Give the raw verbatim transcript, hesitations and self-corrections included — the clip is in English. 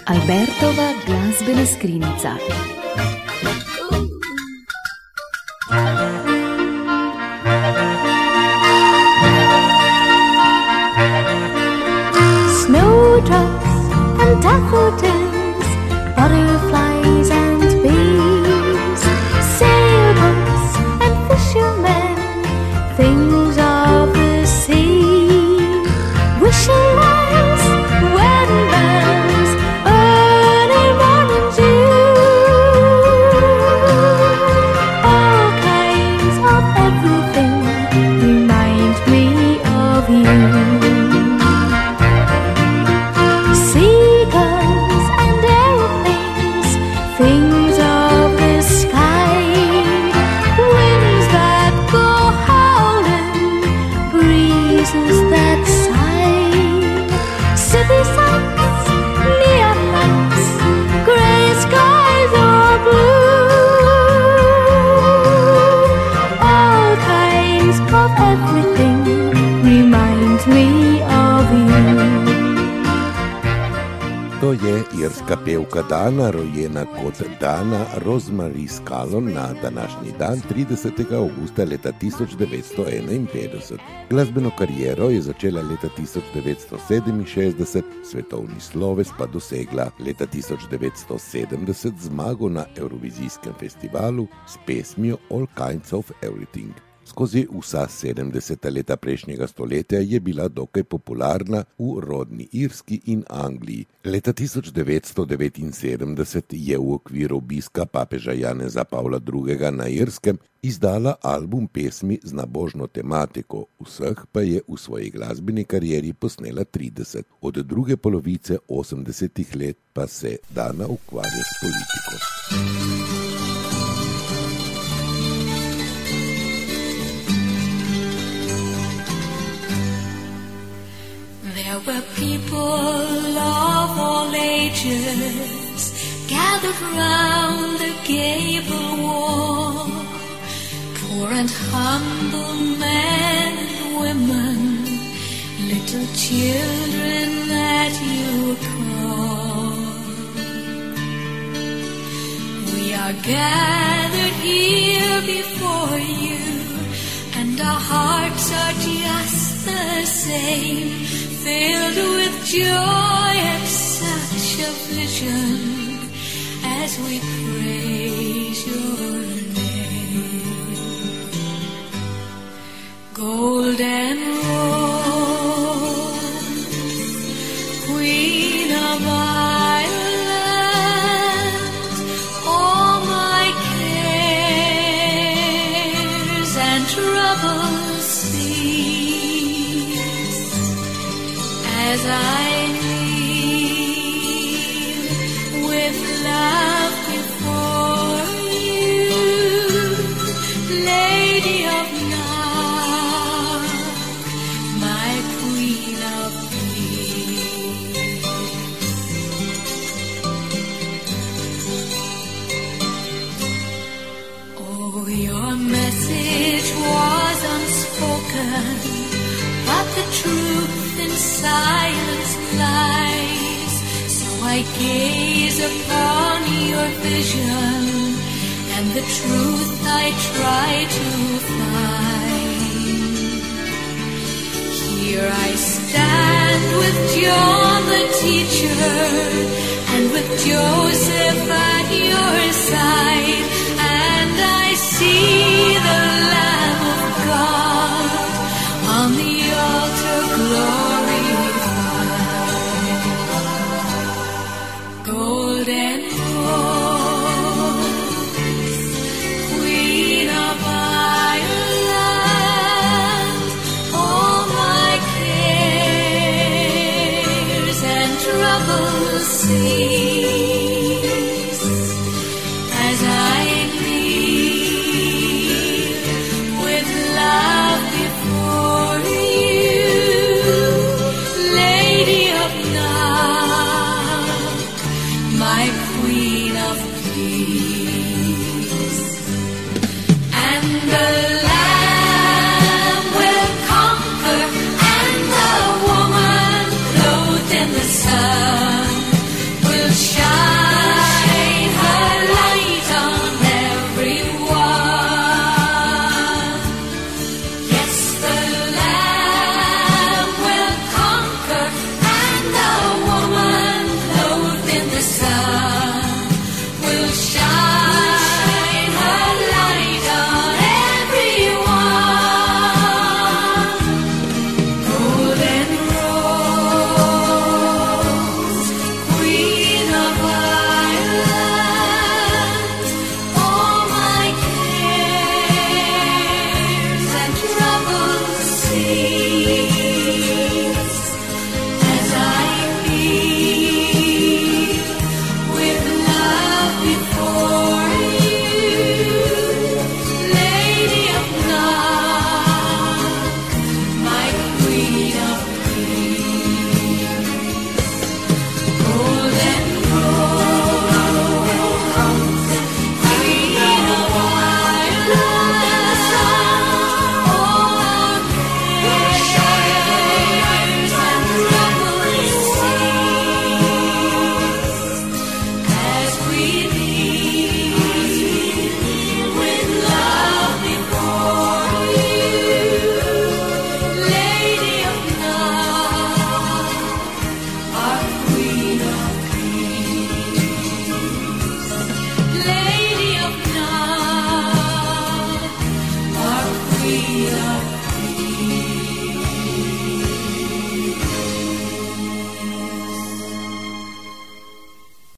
Albertova glasbena skrinjica. Snowdrops and daffodils, butterflies and bees, sailboats and fishermen, things of the sea, wishing wells, wedding bells, early morning dew, all kinds of everything remind me of you. Things of the sky, winds that go howling, breezes that sigh, city sights, neon lights, gray skies or blue, all kinds of everything remind me of you. To je irska pevka Dana, rojena kot Dana Rosemary Scallon na današnji dan tridesetega avgusta leta tisoč devetsto enainpetdeset. Glasbeno kariero je začela leta tisoč devetsto sedeminšestdeset, svetovni sloves pa dosegla leta tisoč devetsto sedemdeset zmago na Evrovizijskem festivalu s pesmijo All Kinds of Everything. Skozi vsa sedemdeseta leta prejšnjega stoletja je bila dokaj popularna v rodni Irski in Angliji. Leta tisoč devetsto devetinsedemdeset je v okviru obiska papeža Janeza Pavla drugega. Na Irskem izdala album pesmi z nabožno tematiko, vseh pa je v svoji glasbeni karieri posnela trideset. Od druge polovice osemdesetih let pa se Dana ukvarja s politiko. There were people of all ages gathered round the gable wall, poor and humble men and women, little children that you call. We are gathered here before you, and our hearts are just the same, filled with joy at such a vision as we praise your name. Golden Rose, Queen of Ireland, all my cares and troubles cease as I kneel with love before you, Lady of Night, my Queen of Peace. Oh, your message was unspoken, but the truth in silence lies. So I gaze upon your vision, and the truth I try to find. Here I stand with John the teacher, and with Joseph at your side, and I see the Lamb of God on the altar glorified. Golden Rose, Queen of Ireland, all my cares and troubles cease